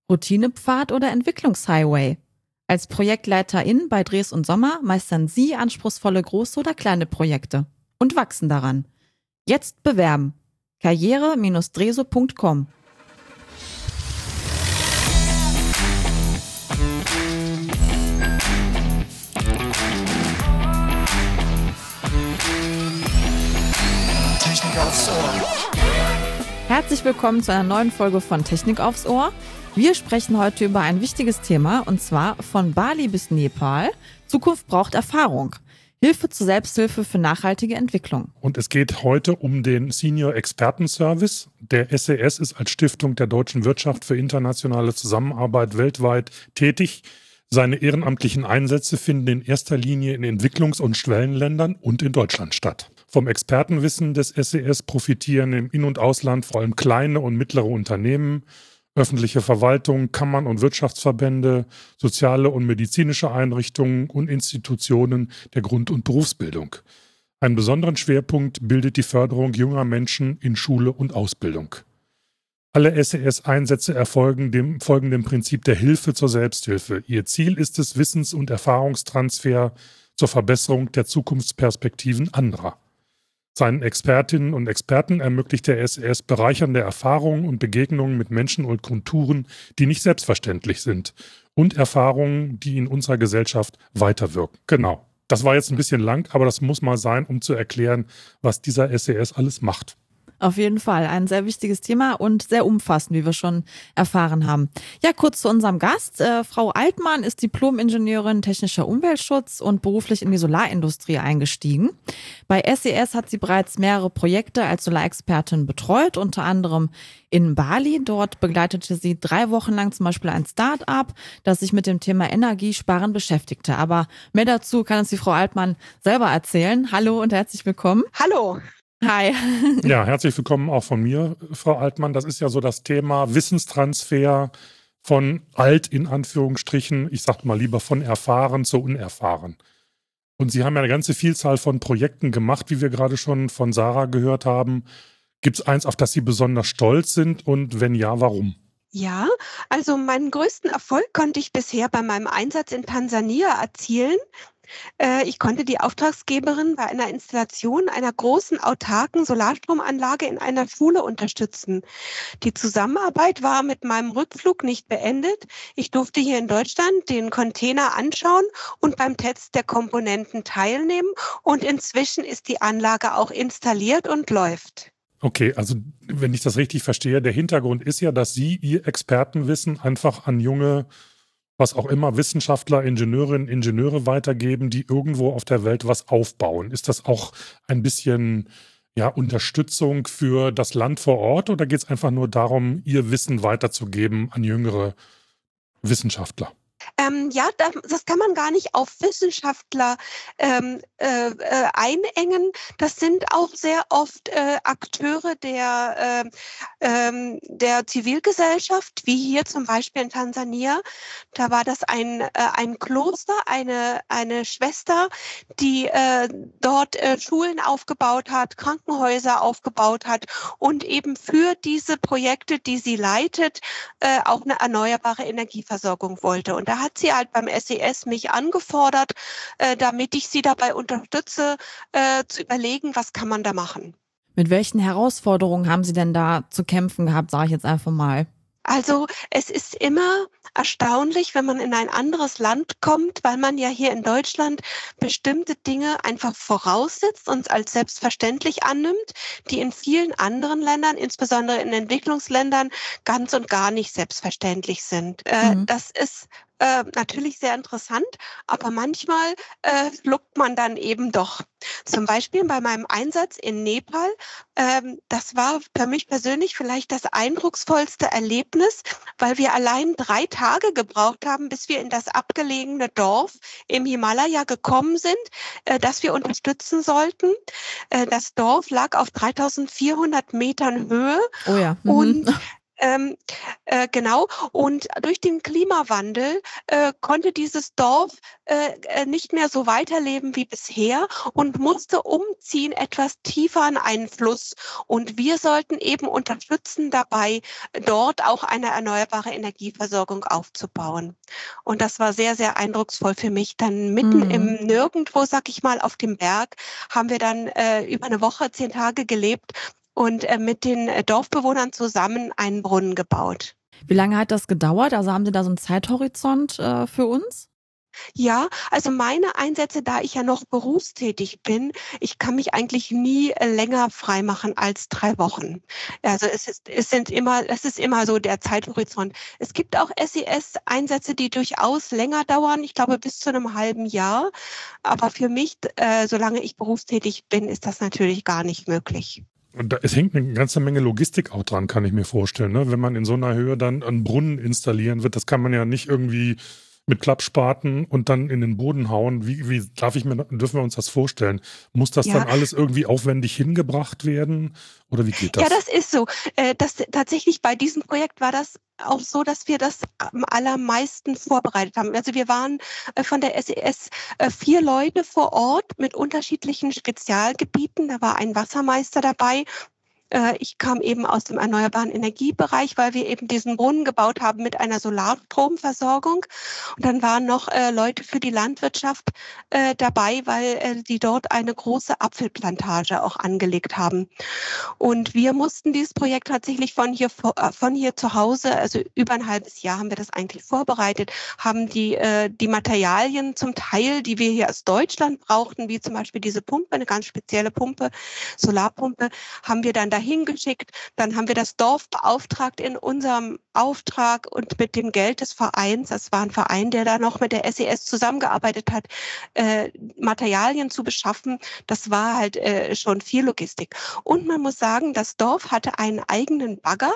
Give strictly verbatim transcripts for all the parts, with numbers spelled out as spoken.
Routinepfad oder Entwicklungshighway? Als Projektleiterin bei Dres und Sommer meistern Sie anspruchsvolle große oder kleine Projekte und wachsen daran. Jetzt bewerben. karriere Bindestrich dreso Punkt com. Technik aufs Ohr. Herzlich willkommen zu einer neuen Folge von Technik aufs Ohr. Wir sprechen heute über ein wichtiges Thema, und zwar von Bali bis Nepal. Zukunft braucht Erfahrung. Hilfe zur Selbsthilfe für nachhaltige Entwicklung. Und es geht heute um den Senior Expertenservice. Der S E S ist als Stiftung der deutschen Wirtschaft für internationale Zusammenarbeit weltweit tätig. Seine ehrenamtlichen Einsätze finden in erster Linie in Entwicklungs- und Schwellenländern und in Deutschland statt. Vom Expertenwissen des S E S profitieren im In- und Ausland vor allem kleine und mittlere Unternehmen, öffentliche Verwaltungen, Kammern und Wirtschaftsverbände, soziale und medizinische Einrichtungen und Institutionen der Grund- und Berufsbildung. Einen besonderen Schwerpunkt bildet die Förderung junger Menschen in Schule und Ausbildung. Alle S E S-Einsätze erfolgen dem, folgen dem Prinzip der Hilfe zur Selbsthilfe. Ihr Ziel ist es, Wissens- und Erfahrungstransfer zur Verbesserung der Zukunftsperspektiven anderer. Seinen Expertinnen und Experten ermöglicht der S E S bereichernde Erfahrungen und Begegnungen mit Menschen und Kulturen, die nicht selbstverständlich sind, und Erfahrungen, die in unserer Gesellschaft weiterwirken. Genau. Das war jetzt ein bisschen lang, aber das muss mal sein, um zu erklären, was dieser S E S alles macht. Auf jeden Fall ein sehr wichtiges Thema und sehr umfassend, wie wir schon erfahren haben. Ja, kurz zu unserem Gast. Äh, Frau Altmann ist Diplom-Ingenieurin technischer Umweltschutz und beruflich in die Solarindustrie eingestiegen. Bei S E S hat sie bereits mehrere Projekte als Solarexpertin betreut, unter anderem in Bali. Dort begleitete sie drei Wochen lang zum Beispiel ein Start-up, das sich mit dem Thema Energiesparen beschäftigte. Aber mehr dazu kann uns die Frau Altmann selber erzählen. Hallo und herzlich willkommen. Hallo. Hi. Ja, herzlich willkommen auch von mir, Frau Altmann. Das ist ja so das Thema Wissenstransfer von alt in Anführungsstrichen, ich sag mal lieber von erfahren zu unerfahren. Und Sie haben ja eine ganze Vielzahl von Projekten gemacht, wie wir gerade schon von Sarah gehört haben. Gibt es eins, auf das Sie besonders stolz sind, und wenn ja, warum? Ja, also meinen größten Erfolg konnte ich bisher bei meinem Einsatz in Tansania erzielen. Ich konnte die Auftragsgeberin bei einer Installation einer großen autarken Solarstromanlage in einer Schule unterstützen. Die Zusammenarbeit war mit meinem Rückflug nicht beendet. Ich durfte hier in Deutschland den Container anschauen und beim Test der Komponenten teilnehmen. Und inzwischen ist die Anlage auch installiert und läuft. Okay, also wenn ich das richtig verstehe, der Hintergrund ist ja, dass Sie Ihr Expertenwissen einfach an junge, was auch immer, Wissenschaftler, Ingenieurinnen, Ingenieure weitergeben, die irgendwo auf der Welt was aufbauen. Ist das auch ein bisschen ja, Unterstützung für das Land vor Ort, oder geht es einfach nur darum, ihr Wissen weiterzugeben an jüngere Wissenschaftler? Ähm, ja, das, das kann man gar nicht auf Wissenschaftler ähm, äh, äh, einengen. Das sind auch sehr oft äh, Akteure der, äh, ähm, der Zivilgesellschaft, wie hier zum Beispiel in Tansania. Da war das ein, äh, ein Kloster, eine, eine Schwester, die äh, dort äh, Schulen aufgebaut hat, Krankenhäuser aufgebaut hat und eben für diese Projekte, die sie leitet, äh, auch eine erneuerbare Energieversorgung wollte. Und da hat sie halt beim S E S mich angefordert, äh, damit ich sie dabei unterstütze, äh, zu überlegen, was kann man da machen. Mit welchen Herausforderungen haben Sie denn da zu kämpfen gehabt, sage ich jetzt einfach mal? Also es ist immer erstaunlich, wenn man in ein anderes Land kommt, weil man ja hier in Deutschland bestimmte Dinge einfach voraussetzt und als selbstverständlich annimmt, die in vielen anderen Ländern, insbesondere in Entwicklungsländern, ganz und gar nicht selbstverständlich sind. Äh, Mhm. das ist äh, natürlich sehr interessant, aber manchmal äh, schluckt man dann eben doch. Zum Beispiel bei meinem Einsatz in Nepal, ähm, das war für mich persönlich vielleicht das eindrucksvollste Erlebnis, weil wir allein drei Tage gebraucht haben, bis wir in das abgelegene Dorf im Himalaya gekommen sind, äh, das wir unterstützen sollten. Äh, das Dorf lag auf dreitausendvierhundert Metern Höhe. Oh ja. Mhm. Und Ähm, äh, genau. Und durch den Klimawandel äh, konnte dieses Dorf äh, äh, nicht mehr so weiterleben wie bisher und musste umziehen etwas tiefer an einen Fluss. Und wir sollten eben unterstützen dabei, dort auch eine erneuerbare Energieversorgung aufzubauen. Und das war sehr, sehr eindrucksvoll für mich. Dann mitten im Mhm. Nirgendwo, sag ich mal, auf dem Berg, haben wir dann äh, über eine Woche, zehn Tage gelebt und äh, mit den äh, Dorfbewohnern zusammen einen Brunnen gebaut. Wie lange hat das gedauert? Also haben Sie da so einen Zeithorizont äh, für uns? Ja, also meine Einsätze, da ich ja noch berufstätig bin, ich kann mich eigentlich nie äh, länger freimachen als drei Wochen. Also es ist, es sind immer, es ist immer so der Zeithorizont. Es gibt auch S E S-Einsätze, die durchaus länger dauern, ich glaube bis zu einem halben Jahr. Aber für mich, äh, solange ich berufstätig bin, ist das natürlich gar nicht möglich. Und da, es hängt eine ganze Menge Logistik auch dran, kann ich mir vorstellen. Ne? Wenn man in so einer Höhe dann einen Brunnen installieren wird, das kann man ja nicht irgendwie mit Klappspaten und dann in den Boden hauen. Wie, wie darf ich mir, dürfen wir uns das vorstellen? Muss das Ja, dann alles irgendwie aufwendig hingebracht werden? Oder wie geht Ja, das? das ist so. Äh, das tatsächlich bei diesem Projekt war das auch so, dass wir das am allermeisten vorbereitet haben. Also wir waren äh, von der S E S äh, vier Leute vor Ort mit unterschiedlichen Spezialgebieten. Da war ein Wassermeister dabei. Äh, Ich kam eben aus dem erneuerbaren Energiebereich, weil wir eben diesen Brunnen gebaut haben mit einer Solarstromversorgung. Und dann waren noch äh, Leute für die Landwirtschaft äh, dabei, weil äh, die dort eine große Apfelplantage auch angelegt haben. Und wir mussten dieses Projekt tatsächlich von hier, äh, von hier zu Hause, also über ein halbes Jahr haben wir das eigentlich vorbereitet, haben die, äh, die Materialien zum Teil, die wir hier aus Deutschland brauchten, wie zum Beispiel diese Pumpe, eine ganz spezielle Pumpe, Solarpumpe, haben wir dann dahin geschickt. Dann haben wir das Dorf beauftragt in unserem Auftrag und mit dem Geld des Vereins, das war ein Verein, der da noch mit der S E S zusammengearbeitet hat, äh, Materialien zu beschaffen. Das war halt äh, schon viel Logistik. Und man muss sagen, das Dorf hatte einen eigenen Bagger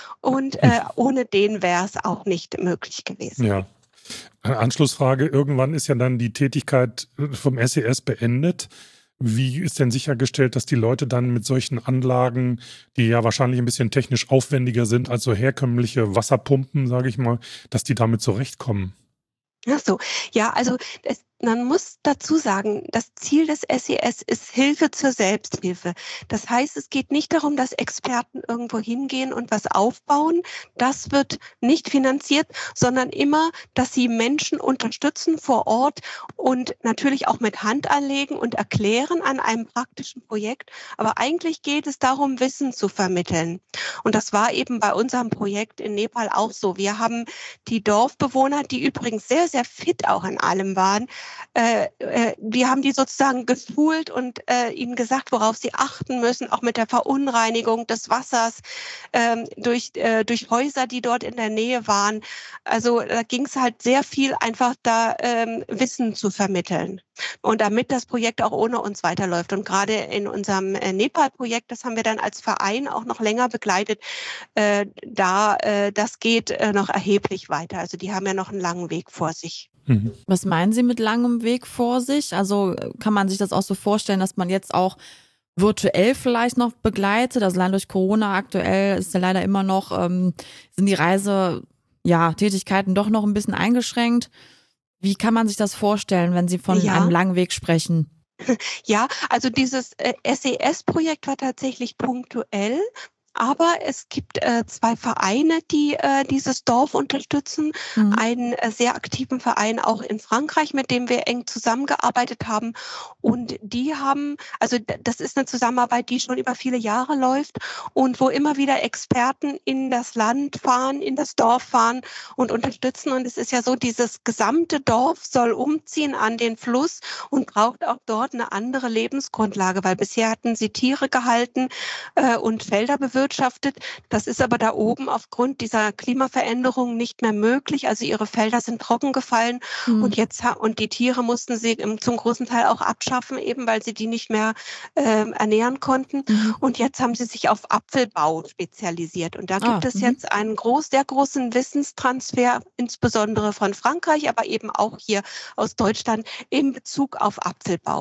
und Hm. äh, ohne den wäre es auch nicht möglich gewesen. Ja. Eine Anschlussfrage. Irgendwann ist ja dann die Tätigkeit vom S E S beendet. Wie ist denn sichergestellt, dass die Leute dann mit solchen Anlagen, die ja wahrscheinlich ein bisschen technisch aufwendiger sind als so herkömmliche Wasserpumpen, sage ich mal, dass die damit zurechtkommen? Ach so, ja, also es, man muss dazu sagen, das Ziel des S E S ist Hilfe zur Selbsthilfe. Das heißt, es geht nicht darum, dass Experten irgendwo hingehen und was aufbauen. Das wird nicht finanziert, sondern immer, dass sie Menschen unterstützen vor Ort und natürlich auch mit Hand anlegen und erklären an einem praktischen Projekt. Aber eigentlich geht es darum, Wissen zu vermitteln. Und das war eben bei unserem Projekt in Nepal auch so. Wir haben die Dorfbewohner, die übrigens sehr, sehr fit auch in allem waren, äh, äh, wir haben die sozusagen geschult und äh, ihnen gesagt, worauf sie achten müssen, auch mit der Verunreinigung des Wassers ähm, durch, äh, durch Häuser, die dort in der Nähe waren. Also da ging es halt sehr viel einfach da ähm, Wissen zu vermitteln. Und damit das Projekt auch ohne uns weiterläuft. Und gerade in unserem äh, Nepal-Projekt, das haben wir dann als Verein auch noch länger begleitet, äh, da äh, das geht äh, noch erheblich weiter. Also die haben ja noch einen langen Weg vor sich. Mhm. Was meinen Sie mit langem Weg vor sich? Also äh, kann man sich das auch so vorstellen, dass man jetzt auch virtuell vielleicht noch begleitet? Also allein durch Corona aktuell ist ja leider immer noch, ähm, sind die Reise, ja, Tätigkeiten doch noch ein bisschen eingeschränkt. Wie kann man sich das vorstellen, wenn Sie von Ja. einem langen Weg sprechen? Ja, also dieses äh, S E S-Projekt war tatsächlich punktuell. Aber es gibt äh, zwei Vereine, die äh, dieses Dorf unterstützen. Mhm. Einen äh, sehr aktiven Verein auch in Frankreich, mit dem wir eng zusammengearbeitet haben. Und die haben, also d- das ist eine Zusammenarbeit, die schon über viele Jahre läuft und wo immer wieder Experten in das Land fahren, in das Dorf fahren und unterstützen. Und es ist ja so, dieses gesamte Dorf soll umziehen an den Fluss und braucht auch dort eine andere Lebensgrundlage, weil bisher hatten sie Tiere gehalten äh, und Felder bewirtschaftet. Das ist aber da oben aufgrund dieser Klimaveränderung nicht mehr möglich. Also ihre Felder sind trocken gefallen Mhm. und jetzt ha- und die Tiere mussten sie im, zum großen Teil auch abschaffen, eben weil sie die nicht mehr äh, ernähren konnten. Mhm. Und jetzt haben sie sich auf Apfelbau spezialisiert. Und da Ah, gibt es mhm. jetzt einen groß, sehr großen Wissenstransfer, insbesondere von Frankreich, aber eben auch hier aus Deutschland in Bezug auf Apfelbau.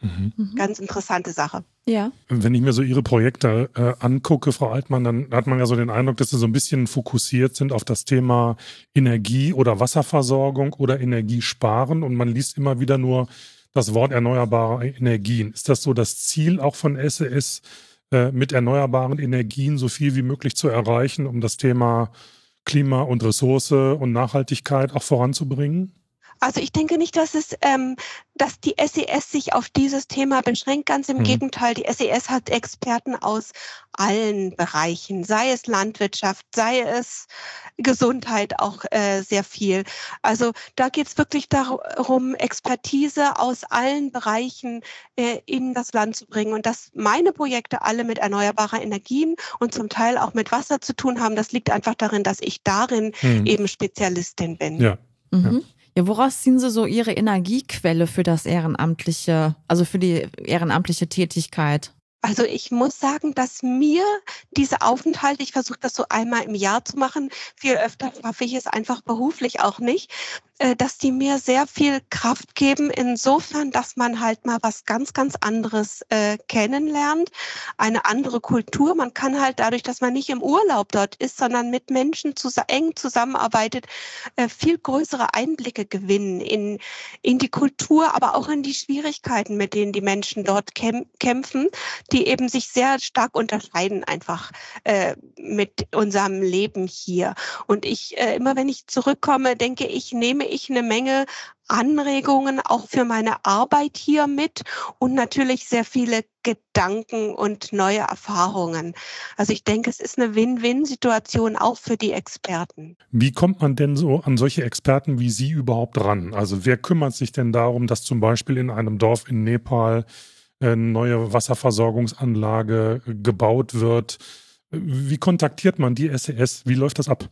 Mhm. Ganz interessante Sache. Ja. Wenn ich mir so Ihre Projekte äh, angucke, Frau Altmann, dann hat man ja so den Eindruck, dass Sie so ein bisschen fokussiert sind auf das Thema Energie- oder Wasserversorgung oder Energiesparen und man liest immer wieder nur das Wort erneuerbare Energien. Ist das so das Ziel auch von S E S, äh, mit erneuerbaren Energien so viel wie möglich zu erreichen, um das Thema Klima und Ressource und Nachhaltigkeit auch voranzubringen? Also ich denke nicht, dass es, ähm, dass die S E S sich auf dieses Thema beschränkt. Ganz im Mhm. Gegenteil, die S E S hat Experten aus allen Bereichen, sei es Landwirtschaft, sei es Gesundheit auch äh, sehr viel. Also da geht es wirklich darum, Expertise aus allen Bereichen äh, in das Land zu bringen. Und dass meine Projekte alle mit erneuerbarer Energien und zum Teil auch mit Wasser zu tun haben, das liegt einfach darin, dass ich darin Mhm. eben Spezialistin bin. Ja. Mhm. Ja. Ja, woraus ziehen Sie so Ihre Energiequelle für das ehrenamtliche, also für die ehrenamtliche Tätigkeit? Also ich muss sagen, dass mir diese Aufenthalte, ich versuche das so einmal im Jahr zu machen, viel öfter schaffe ich es einfach beruflich auch nicht, äh, dass die mir sehr viel Kraft geben, insofern, dass man halt mal was ganz, ganz anderes äh, kennenlernt, eine andere Kultur. Man kann halt dadurch, dass man nicht im Urlaub dort ist, sondern mit Menschen zus- eng zusammenarbeitet, äh, viel größere Einblicke gewinnen in, in die Kultur, aber auch in die Schwierigkeiten, mit denen die Menschen dort käm- kämpfen. Die eben sich sehr stark unterscheiden einfach äh, mit unserem Leben hier. Und ich, äh, immer wenn ich zurückkomme, denke ich, nehme ich eine Menge Anregungen auch für meine Arbeit hier mit und natürlich sehr viele Gedanken und neue Erfahrungen. Also ich denke, es ist eine Win-Win-Situation auch für die Experten. Wie kommt man denn so an solche Experten wie Sie überhaupt ran? Also wer kümmert sich denn darum, dass zum Beispiel in einem Dorf in Nepal eine neue Wasserversorgungsanlage gebaut wird? Wie kontaktiert man die S E S? Wie läuft das ab?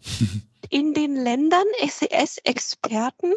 In den Ländern S E S-Experten,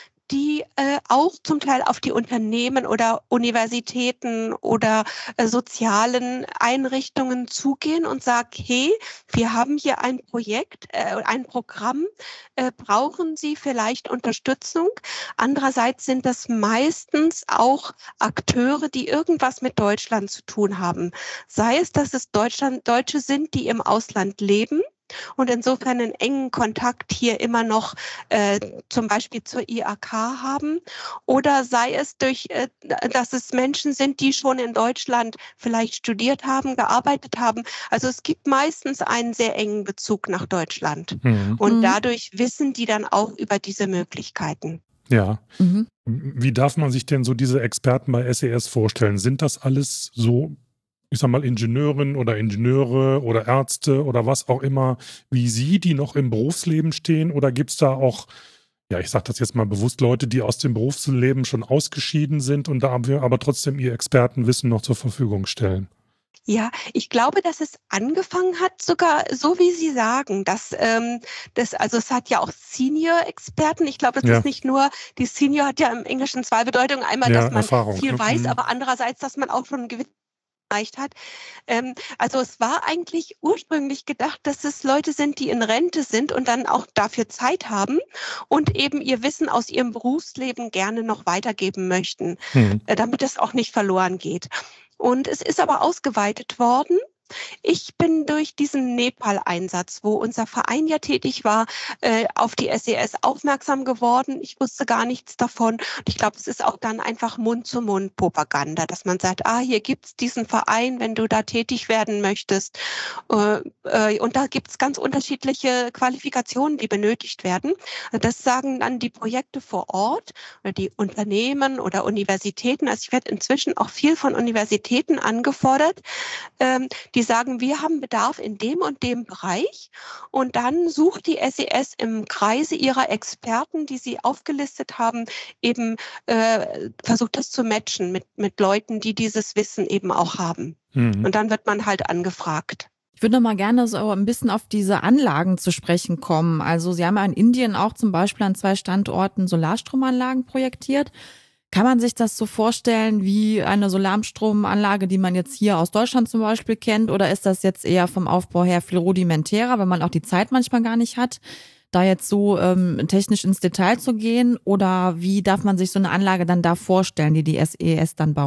die äh, auch zum Teil auf die Unternehmen oder Universitäten oder äh, sozialen Einrichtungen zugehen und sagen, hey, wir haben hier ein Projekt, äh, ein Programm, äh, brauchen Sie vielleicht Unterstützung? Andererseits sind das meistens auch Akteure, die irgendwas mit Deutschland zu tun haben. Sei es, dass es Deutschland, Deutsche sind, die im Ausland leben, und insofern einen engen Kontakt hier immer noch äh, zum Beispiel zur I A K haben, oder sei es durch, äh, dass es Menschen sind, die schon in Deutschland vielleicht studiert haben, gearbeitet haben. Also es gibt meistens einen sehr engen Bezug nach Deutschland Mhm. und Mhm. dadurch wissen die dann auch über diese Möglichkeiten. Ja. Mhm. Wie darf man sich denn so diese Experten bei S E S vorstellen? Sind das alles so, ich sag mal, Ingenieurinnen oder Ingenieure oder Ärzte oder was auch immer wie Sie, die noch im Berufsleben stehen? Oder gibt es da auch, ja, ich sage das jetzt mal bewusst, Leute, die aus dem Berufsleben schon ausgeschieden sind und da aber trotzdem ihr Expertenwissen noch zur Verfügung stellen? Ja, ich glaube, dass es angefangen hat, sogar so wie Sie sagen, dass ähm, das, also es hat ja auch Senior-Experten. Ich glaube, es Ja. ist nicht nur, die Senior hat ja im Englischen zwei Bedeutungen. Einmal, Ja, dass man Erfahrung, viel ne? weiß, Mhm. aber andererseits, dass man auch schon ein gewisses erreicht hat. Ähm, also es war eigentlich ursprünglich gedacht, dass es Leute sind, die in Rente sind und dann auch dafür Zeit haben und eben ihr Wissen aus ihrem Berufsleben gerne noch weitergeben möchten, Mhm. äh, damit es auch nicht verloren geht. Und es ist aber ausgeweitet worden. Ich bin durch diesen Nepal-Einsatz, wo unser Verein ja tätig war, äh, auf die S E S aufmerksam geworden. Ich wusste gar nichts davon. Und ich glaube, es ist auch dann einfach Mund-zu-Mund-Propaganda, dass man sagt, ah, hier gibt's diesen Verein, wenn du da tätig werden möchtest. Äh, äh, und da gibt's ganz unterschiedliche Qualifikationen, die benötigt werden. Das sagen dann die Projekte vor Ort oder die Unternehmen oder Universitäten. Also ich werde inzwischen auch viel von Universitäten angefordert, ähm, die sagen, wir haben Bedarf in dem und dem Bereich, und dann sucht die S E S im Kreise ihrer Experten, die sie aufgelistet haben, eben äh, versucht das zu matchen mit, mit Leuten, die dieses Wissen eben auch haben. Mhm. Und dann wird man halt angefragt. Ich würde noch mal gerne so ein bisschen auf diese Anlagen zu sprechen kommen. Also Sie haben ja in Indien auch zum Beispiel an zwei Standorten Solarstromanlagen projektiert. Kann man sich das so vorstellen wie eine Solarstromanlage, die man jetzt hier aus Deutschland zum Beispiel kennt? Oder ist das jetzt eher vom Aufbau her viel rudimentärer, weil man auch die Zeit manchmal gar nicht hat, da jetzt so ähm, technisch ins Detail zu gehen? Oder wie darf man sich so eine Anlage dann da vorstellen, die die S E S dann baut?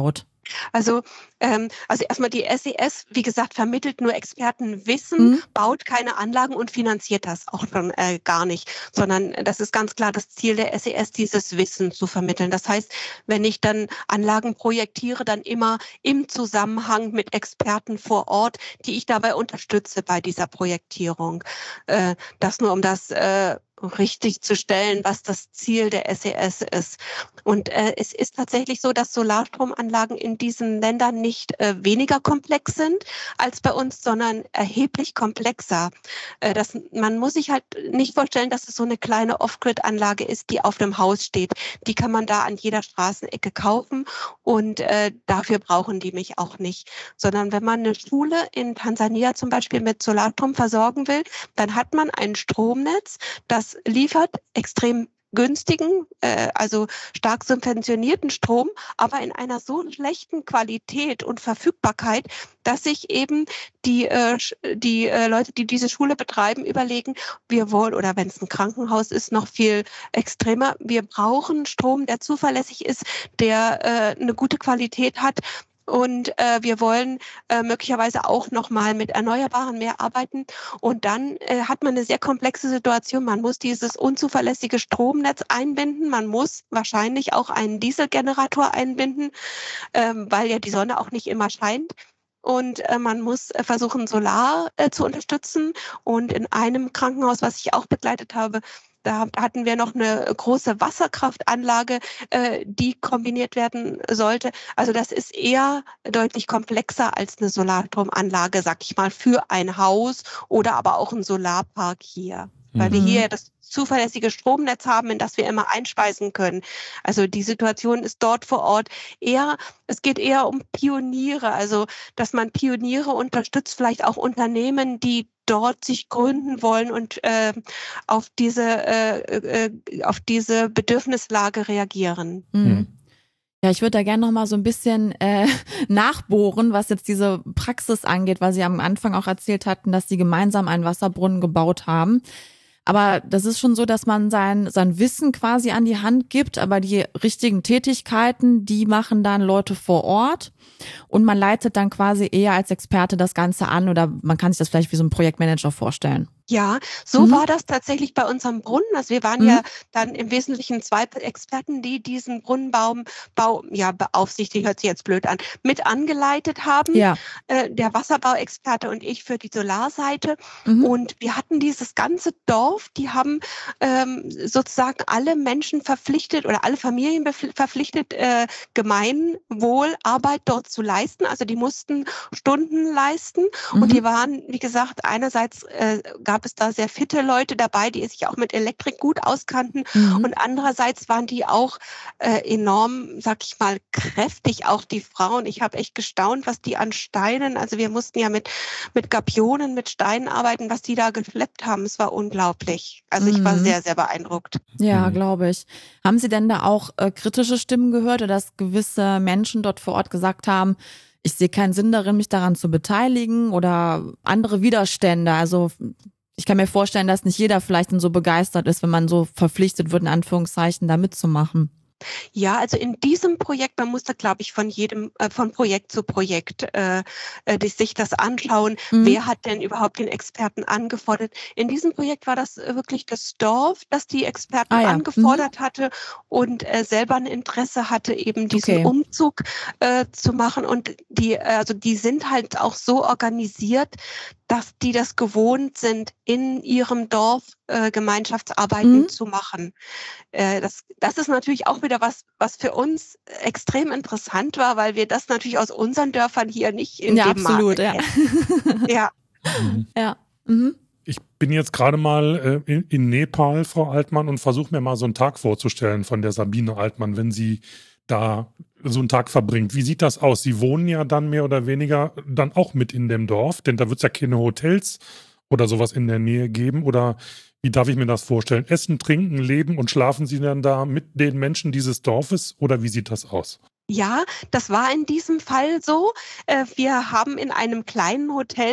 Also, ähm, also erstmal die S E S, wie gesagt, vermittelt nur Expertenwissen, Mhm. baut keine Anlagen und finanziert das auch schon äh, gar nicht, sondern das ist ganz klar das Ziel der S E S, dieses Wissen zu vermitteln. Das heißt, wenn ich dann Anlagen projektiere, dann immer im Zusammenhang mit Experten vor Ort, die ich dabei unterstütze bei dieser Projektierung. Äh, das nur um das äh, richtig zu stellen, was das Ziel der S E S ist. Und äh, es ist tatsächlich so, dass Solarstromanlagen in diesen Ländern nicht äh, weniger komplex sind als bei uns, sondern erheblich komplexer. Äh, das, man muss sich halt nicht vorstellen, dass es so eine kleine Off-Grid-Anlage ist, die auf dem Haus steht. Die kann man da an jeder Straßenecke kaufen und äh, dafür brauchen die mich auch nicht. Sondern wenn man eine Schule in Tansania zum Beispiel mit Solarstrom versorgen will, dann hat man ein Stromnetz, das liefert extrem günstigen, äh, also stark subventionierten Strom, aber in einer so schlechten Qualität und Verfügbarkeit, dass sich eben die, äh, die äh, Leute, die diese Schule betreiben, überlegen, wir wollen, oder wenn es ein Krankenhaus ist, noch viel extremer, wir brauchen Strom, der zuverlässig ist, der äh, eine gute Qualität hat. Und äh, wir wollen äh, möglicherweise auch nochmal mit Erneuerbaren mehr arbeiten. Und dann äh, hat man eine sehr komplexe Situation. Man muss dieses unzuverlässige Stromnetz einbinden. Man muss wahrscheinlich auch einen Dieselgenerator einbinden, ähm, weil ja die Sonne auch nicht immer scheint. Und äh, man muss äh, versuchen, Solar äh, zu unterstützen. Und in einem Krankenhaus, was ich auch begleitet habe, da hatten wir noch eine große Wasserkraftanlage, äh, die kombiniert werden sollte. Also das ist eher deutlich komplexer als eine Solarstromanlage, sag ich mal, für ein Haus oder aber auch ein Solarpark hier. Weil wir hier das zuverlässige Stromnetz haben, in das wir immer einspeisen können. Also die Situation ist dort vor Ort eher, es geht eher um Pioniere, also dass man Pioniere unterstützt, vielleicht auch Unternehmen, die dort sich gründen wollen und äh, auf diese äh, äh, auf diese Bedürfnislage reagieren. Mhm. Ja, ich würde da gerne noch mal so ein bisschen äh, nachbohren, was jetzt diese Praxis angeht, weil Sie am Anfang auch erzählt hatten, dass Sie gemeinsam einen Wasserbrunnen gebaut haben. Aber das ist schon so, dass man sein, sein Wissen quasi an die Hand gibt, aber die richtigen Tätigkeiten, die machen dann Leute vor Ort und man leitet dann quasi eher als Experte das Ganze an oder man kann sich das vielleicht wie so ein Projektmanager vorstellen. Ja, so Mhm. war das tatsächlich bei unserem Brunnen. Also wir waren Mhm. ja dann im Wesentlichen zwei Experten, die diesen Brunnenbau, Bau, ja, beaufsichtigt, hört sich jetzt blöd an, mit angeleitet haben. Ja. Äh, der Wasserbauexperte und ich für die Solarseite. Mhm. Und wir hatten dieses ganze Dorf, die haben ähm, sozusagen alle Menschen verpflichtet oder alle Familien bef- verpflichtet, äh, Gemeinwohlarbeit dort zu leisten. Also die mussten Stunden leisten. Mhm. Und die waren, wie gesagt, einerseits äh, gab es da sehr fitte Leute dabei, die sich auch mit Elektrik gut auskannten. Mhm. Und andererseits waren die auch äh, enorm, sag ich mal, kräftig, auch die Frauen. Ich habe echt gestaunt, was die an Steinen, also wir mussten ja mit, mit Gabionen, mit Steinen arbeiten, was die da geschleppt haben. Es war unglaublich. Also ich war Mhm. sehr, sehr beeindruckt. Ja, Mhm. glaube ich. Haben Sie denn da auch äh, kritische Stimmen gehört oder dass gewisse Menschen dort vor Ort gesagt haben, ich sehe keinen Sinn darin, mich daran zu beteiligen oder andere Widerstände? Also ich kann mir vorstellen, dass nicht jeder vielleicht dann so begeistert ist, wenn man so verpflichtet wird, in Anführungszeichen, da mitzumachen. Ja, also in diesem Projekt, man muss da, glaube ich, von jedem, äh, von Projekt zu Projekt äh, äh, die, sich das anschauen, Mhm. wer hat denn überhaupt den Experten angefordert. In diesem Projekt war das äh, wirklich das Dorf, das die Experten Ah ja. angefordert hatte und äh, selber ein Interesse hatte, eben diesen Okay. Umzug äh, zu machen. Und die, äh, also die sind halt auch so organisiert, dass die das gewohnt sind, in ihrem Dorf äh, Gemeinschaftsarbeiten Mhm. zu machen. Äh, das, das ist natürlich auch wieder was, was für uns extrem interessant war, weil wir das natürlich aus unseren Dörfern hier nicht in Ja, dem Maße absolut, ja. kennen. Ja. Mhm. Ja. Mhm. Ich bin jetzt gerade mal äh, in, in Nepal, Frau Altmann, und versuche mir mal so einen Tag vorzustellen von der Sabine Altmann, wenn sie da so einen Tag verbringt. Wie sieht das aus? Sie wohnen ja dann mehr oder weniger dann auch mit in dem Dorf, denn da wird es ja keine Hotels oder sowas in der Nähe geben. Oder wie darf ich mir das vorstellen? Essen, trinken, leben und schlafen Sie dann da mit den Menschen dieses Dorfes oder wie sieht das aus? Ja, das war in diesem Fall so. Äh, Wir haben in einem kleinen Hotel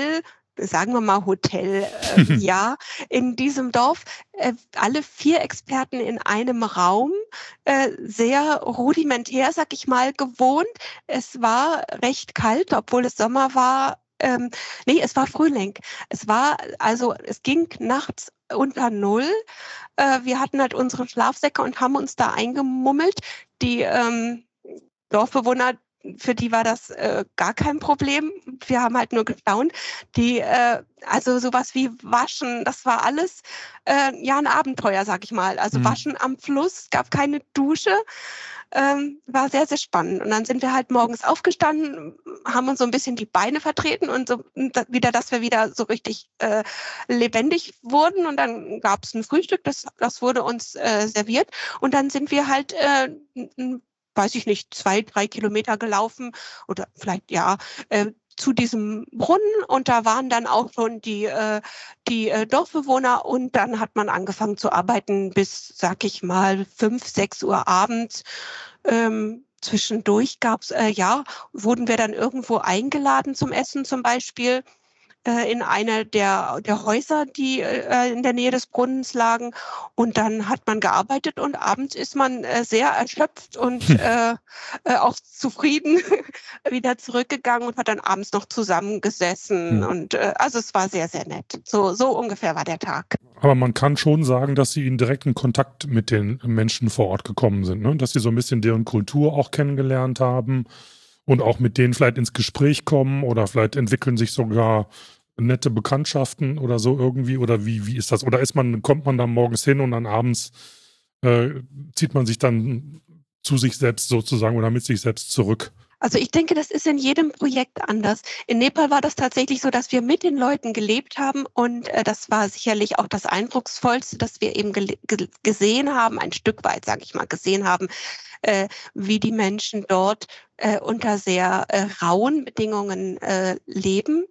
sagen wir mal Hotel, äh, ja, in diesem Dorf, äh, alle vier Experten in einem Raum, äh, sehr rudimentär, sag ich mal, gewohnt. Es war recht kalt, obwohl es Sommer war. Ähm, nee, es war Frühling. Es war, also es ging nachts unter Null. Äh, wir hatten halt unsere Schlafsäcke und haben uns da eingemummelt. Die ähm, Dorfbewohner, für die war das äh, gar kein Problem. Wir haben halt nur gestaunt. Die, äh, also sowas wie Waschen, das war alles äh, ja ein Abenteuer, sag ich mal. Also Mhm. Waschen am Fluss, gab keine Dusche. Ähm, war sehr, sehr spannend. Und dann sind wir halt morgens aufgestanden, haben uns so ein bisschen die Beine vertreten und so da, wieder, dass wir wieder so richtig äh, lebendig wurden. Und dann gab es ein Frühstück, das, das wurde uns äh, serviert. Und dann sind wir halt, äh, n- weiß ich nicht, zwei, drei Kilometer gelaufen oder vielleicht, ja, äh, zu diesem Brunnen. Und da waren dann auch schon die, äh, die äh, Dorfbewohner. Und dann hat man angefangen zu arbeiten bis, sag ich mal, fünf, sechs Uhr abends. Ähm, zwischendurch gab's, äh, ja, wurden wir dann irgendwo eingeladen zum Essen zum Beispiel äh, in einer der, der Häuser, die äh, in der Nähe des Brunnens lagen. Und dann hat man gearbeitet und abends ist man äh, sehr erschöpft und äh, äh, auch zufrieden wieder zurückgegangen und hat dann abends noch zusammengesessen. Hm. Und äh, also es war sehr, sehr nett. So, so ungefähr war der Tag. Aber man kann schon sagen, dass Sie in direkten Kontakt mit den Menschen vor Ort gekommen sind, ne? Dass Sie so ein bisschen deren Kultur auch kennengelernt haben und auch mit denen vielleicht ins Gespräch kommen oder vielleicht entwickeln sich sogar nette Bekanntschaften oder so irgendwie. Oder wie, wie ist das? Oder ist man, kommt man da morgens hin und dann abends äh, zieht man sich dann zu sich selbst sozusagen oder mit sich selbst zurück? Also ich denke, das ist in jedem Projekt anders. In Nepal war das tatsächlich so, dass wir mit den Leuten gelebt haben und äh, das war sicherlich auch das Eindrucksvollste, dass wir eben gele- ge- gesehen haben, ein Stück weit, sage ich mal, gesehen haben, äh, wie die Menschen dort äh, unter sehr äh, rauen Bedingungen äh, leben.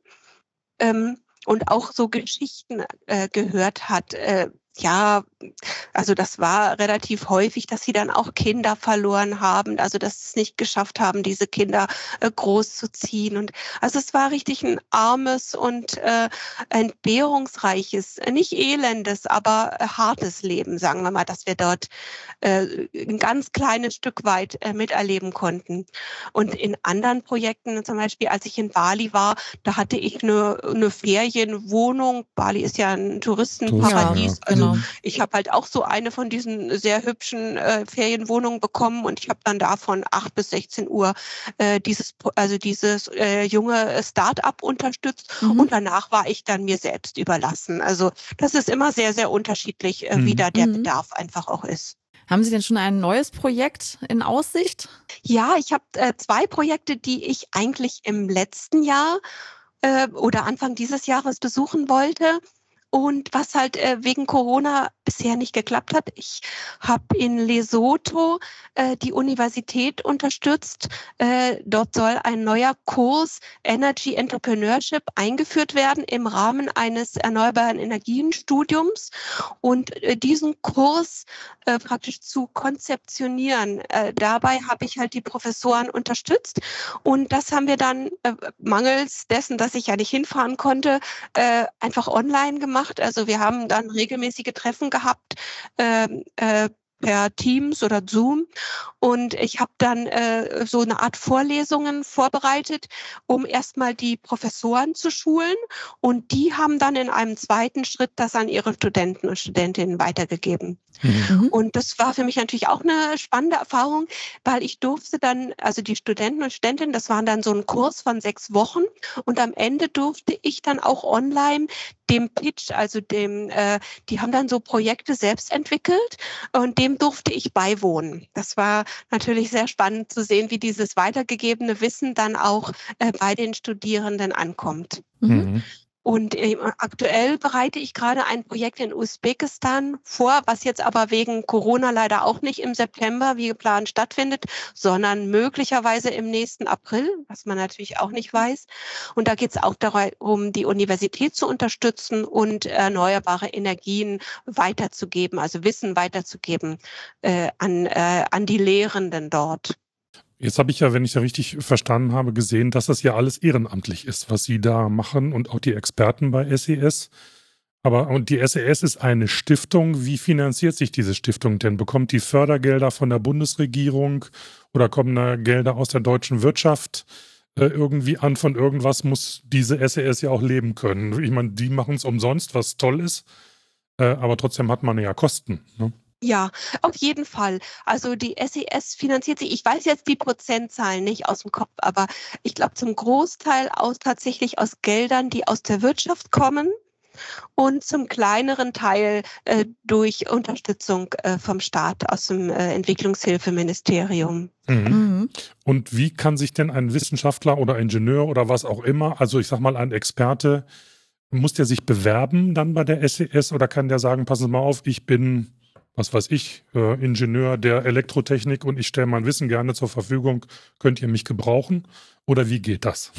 Ähm, und auch so Geschichten äh, gehört hat. Äh, ja, also das war relativ häufig, dass sie dann auch Kinder verloren haben, also dass sie es nicht geschafft haben, diese Kinder äh, großzuziehen. Und also es war richtig ein armes und äh, entbehrungsreiches, äh, nicht elendes, aber äh, hartes Leben, sagen wir mal, dass wir dort äh, ein ganz kleines Stück weit äh, miterleben konnten. Und in anderen Projekten, zum Beispiel als ich in Bali war, da hatte ich eine, eine Ferienwohnung. Bali ist ja ein Touristenparadies. Ja, Also genau. ich habe halt auch so eine von diesen sehr hübschen äh, Ferienwohnungen bekommen und ich habe dann da von acht bis sechzehn Uhr äh, dieses, also dieses äh, junge Start-up unterstützt Mhm. und danach war ich dann mir selbst überlassen. Also das ist immer sehr, sehr unterschiedlich, äh, wie Mhm. da der Mhm. Bedarf einfach auch ist. Haben Sie denn schon ein neues Projekt in Aussicht? Ja, ich habe äh, zwei Projekte, die ich eigentlich im letzten Jahr äh, oder Anfang dieses Jahres besuchen wollte. Und was halt äh, wegen Corona bisher nicht geklappt hat. Ich habe in Lesotho äh, die Universität unterstützt. Äh, dort soll ein neuer Kurs Energy Entrepreneurship eingeführt werden im Rahmen eines erneuerbaren Energienstudiums. Und äh, diesen Kurs äh, praktisch zu konzeptionieren, äh, dabei habe ich halt die Professoren unterstützt. Und das haben wir dann äh, mangels dessen, dass ich ja nicht hinfahren konnte, äh, einfach online gemacht. Also wir haben dann regelmäßige Treffen gehabt ähm, äh, per Teams oder Zoom und ich habe dann äh, so eine Art Vorlesungen vorbereitet, um erstmal die Professoren zu schulen und die haben dann in einem zweiten Schritt das an ihre Studenten und Studentinnen weitergegeben. Mhm. Und das war für mich natürlich auch eine spannende Erfahrung, weil ich durfte dann, also die Studenten und Studentinnen, das waren dann so ein Kurs von sechs Wochen und am Ende durfte ich dann auch online dem Pitch, also dem, äh, die haben dann so Projekte selbst entwickelt und dem durfte ich beiwohnen. Das war natürlich sehr spannend zu sehen, wie dieses weitergegebene Wissen dann auch äh, bei den Studierenden ankommt. Mhm. Mhm. Und äh, aktuell bereite ich gerade ein Projekt in Usbekistan vor, was jetzt aber wegen Corona leider auch nicht im September wie geplant stattfindet, sondern möglicherweise im nächsten April, was man natürlich auch nicht weiß. Und da geht es auch darum, die Universität zu unterstützen und erneuerbare Energien weiterzugeben, also Wissen weiterzugeben äh, an, äh, an die Lehrenden dort. Jetzt habe ich ja, wenn ich ja richtig verstanden habe, gesehen, dass das ja alles ehrenamtlich ist, was Sie da machen und auch die Experten bei S E S. Aber und die S E S ist eine Stiftung. Wie finanziert sich diese Stiftung denn? Bekommt die Fördergelder von der Bundesregierung oder kommen da Gelder aus der deutschen Wirtschaft äh, irgendwie an? Von irgendwas muss diese S E S ja auch leben können. Ich meine, die machen es umsonst, was toll ist, äh, aber trotzdem hat man ja Kosten, ne? Ja, auf jeden Fall. Also die S E S finanziert sich, ich weiß jetzt die Prozentzahlen nicht aus dem Kopf, aber ich glaube zum Großteil aus tatsächlich aus Geldern, die aus der Wirtschaft kommen und zum kleineren Teil äh, durch Unterstützung äh, vom Staat aus dem äh, Entwicklungshilfeministerium. Mhm. Mhm. Und wie kann sich denn ein Wissenschaftler oder Ingenieur oder was auch immer, also ich sag mal ein Experte, muss der sich bewerben dann bei der S E S oder kann der sagen, passen Sie mal auf, ich bin, was weiß ich, äh, Ingenieur der Elektrotechnik und ich stelle mein Wissen gerne zur Verfügung, könnt ihr mich gebrauchen? Oder wie geht das?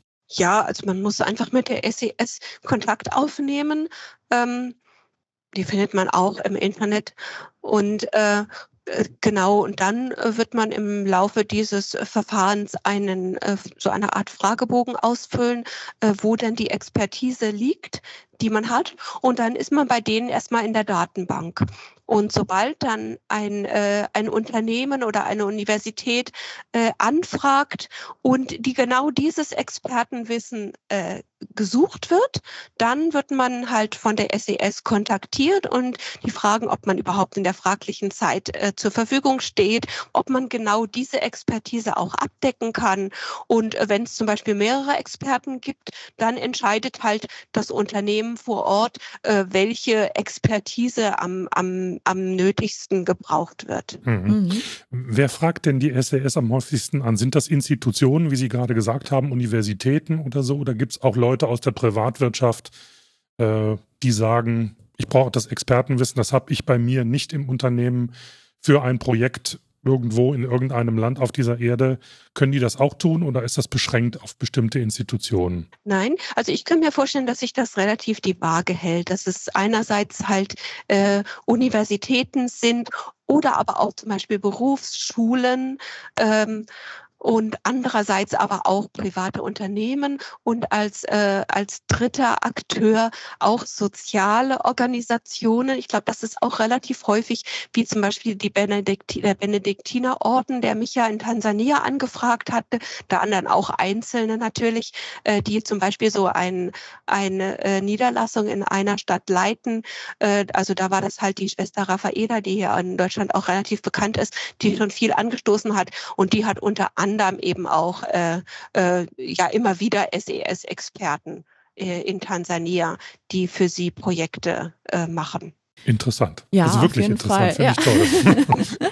Ja, also man muss einfach mit der S E S Kontakt aufnehmen. Ähm, die findet man auch im Internet. Und äh, äh, genau, und dann äh, wird man im Laufe dieses äh, Verfahrens einen äh, so eine Art Fragebogen ausfüllen, äh, wo denn die Expertise liegt, die man hat. Und dann ist man bei denen erstmal in der Datenbank. Und sobald dann ein, äh, ein Unternehmen oder eine Universität äh, anfragt und die genau dieses Expertenwissen äh, gesucht wird, dann wird man halt von der S E S kontaktiert und die fragen, ob man überhaupt in der fraglichen Zeit äh, zur Verfügung steht, ob man genau diese Expertise auch abdecken kann. Und äh, wenn es zum Beispiel mehrere Experten gibt, dann entscheidet halt das Unternehmen vor Ort, äh, welche Expertise am, am, am nötigsten gebraucht wird. Mhm. Mhm. Wer fragt denn die S E S am häufigsten an? Sind das Institutionen, wie Sie gerade gesagt haben, Universitäten oder so? Oder gibt es auch Leute aus der Privatwirtschaft, äh, die sagen, ich brauche das Expertenwissen, das habe ich bei mir nicht im Unternehmen für ein Projekt irgendwo in irgendeinem Land auf dieser Erde. Können die das auch tun oder ist das beschränkt auf bestimmte Institutionen? Nein, also ich kann mir vorstellen, dass sich das relativ die Waage hält, dass es einerseits halt äh, Universitäten sind oder aber auch zum Beispiel Berufsschulen, ähm, und andererseits aber auch private Unternehmen und als, äh, als dritter Akteur auch soziale Organisationen. Ich glaube, das ist auch relativ häufig, wie zum Beispiel die Benedikti der Benediktinerorden, der mich ja in Tansania angefragt hatte, da anderen auch Einzelne natürlich, äh, die zum Beispiel so ein, eine äh, Niederlassung in einer Stadt leiten. Äh, also da war das halt die Schwester Raffaela, die hier in Deutschland auch relativ bekannt ist, die schon viel angestoßen hat und die hat unter anderem eben auch äh, äh, ja immer wieder S E S-Experten äh, in Tansania, die für sie Projekte äh, machen. Interessant. Ja, also auf wirklich jeden interessant, Fall. finde Ja. ich toll.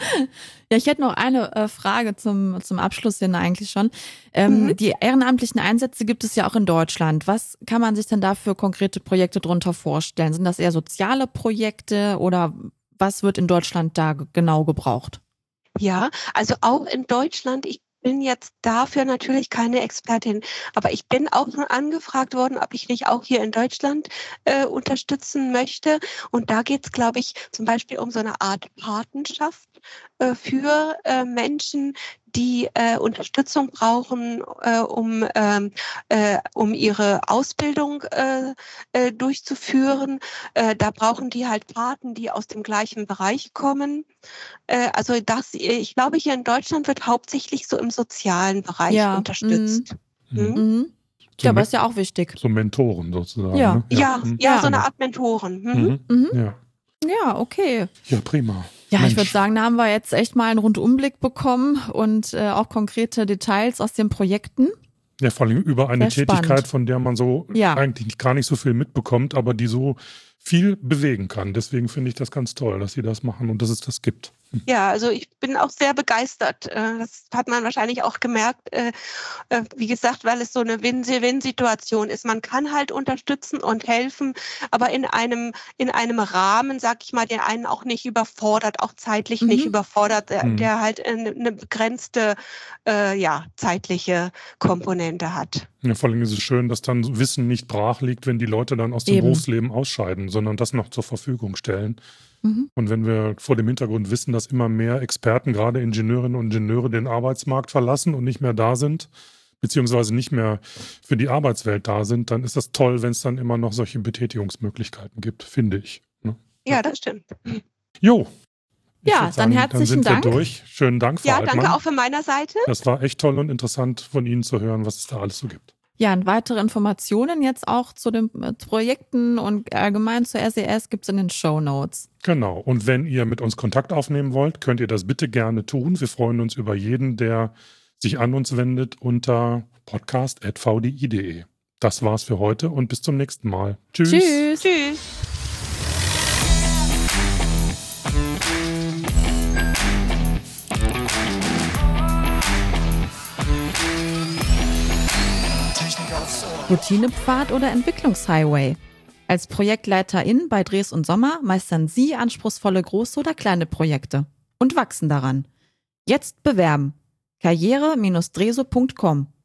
Ja, ich hätte noch eine äh, Frage zum, zum Abschluss hin eigentlich schon. Ähm, Mhm. Die ehrenamtlichen Einsätze gibt es ja auch in Deutschland. Was kann man sich denn da für konkrete Projekte drunter vorstellen? Sind das eher soziale Projekte oder was wird in Deutschland da g- genau gebraucht? Ja, also auch in Deutschland, ich bin jetzt dafür natürlich keine Expertin, aber ich bin auch schon angefragt worden, ob ich nicht auch hier in Deutschland äh, unterstützen möchte. Und da geht es, glaube ich, zum Beispiel um so eine Art Patenschaft äh, für äh, Menschen, die äh, Unterstützung brauchen, äh, um, ähm, äh, um ihre Ausbildung äh, äh, durchzuführen. Äh, da brauchen die halt Paten, die aus dem gleichen Bereich kommen. Äh, also das, ich glaube, hier in Deutschland wird hauptsächlich so im sozialen Bereich Ja, mhm. unterstützt. Mhm. Hm? Mhm. So Ja, aber mit- ist ja auch wichtig. So Mentoren sozusagen. Ja. Ne? Ja, Mhm. ja, Ja. so eine Art Mentoren. Mhm. Mhm. Mhm. Ja. Ja, okay. ja, prima. Ja, Mensch. ich würde sagen, da haben wir jetzt echt mal einen Rundumblick bekommen und äh, auch konkrete Details aus den Projekten. Ja, vor allem über eine Sehr Tätigkeit, spannend. von der man so Ja. eigentlich nicht, gar nicht so viel mitbekommt, aber die so viel bewegen kann. Deswegen finde ich das ganz toll, dass Sie das machen und dass es das gibt. Ja, also ich bin auch sehr begeistert. Äh, Das hat man wahrscheinlich auch gemerkt, äh, äh, wie gesagt, weil es so eine Win-Win-Situation ist. Man kann halt unterstützen und helfen, aber in einem, in einem Rahmen, sag ich mal, der einen auch nicht überfordert, auch zeitlich Mhm. nicht überfordert, der, Mhm. der halt eine, eine begrenzte, äh, ja, zeitliche Komponente hat. Ja, vor allem ist es schön, dass dann Wissen nicht brach liegt, wenn die Leute dann aus dem Eben. Berufsleben ausscheiden, sondern das noch zur Verfügung stellen. Mhm. Und wenn wir vor dem Hintergrund wissen, dass immer mehr Experten, gerade Ingenieurinnen und Ingenieure, den Arbeitsmarkt verlassen und nicht mehr da sind, beziehungsweise nicht mehr für die Arbeitswelt da sind, dann ist das toll, wenn es dann immer noch solche Betätigungsmöglichkeiten gibt, finde ich. Ne? Ja, das stimmt. Jo. Ich Ja, würd dann sagen, herzlichen dann sind Dank. wir durch. Schönen Dank, Frau Ja, Altmann. danke auch von meiner Seite. Das war echt toll und interessant von Ihnen zu hören, was es da alles so gibt. Ja, und weitere Informationen jetzt auch zu den äh, Projekten und allgemein zur S E S gibt es in den Shownotes. Genau. Und wenn ihr mit uns Kontakt aufnehmen wollt, könnt ihr das bitte gerne tun. Wir freuen uns über jeden, der sich an uns wendet unter podcast at v d i punkt d e. Das war's für heute und bis zum nächsten Mal. Tschüss. Tschüss. Tschüss. Routinepfad oder Entwicklungshighway? Als Projektleiterin bei Dres und Sommer meistern Sie anspruchsvolle große oder kleine Projekte und wachsen daran. Jetzt bewerben. karriere Bindestrich dreso Punkt com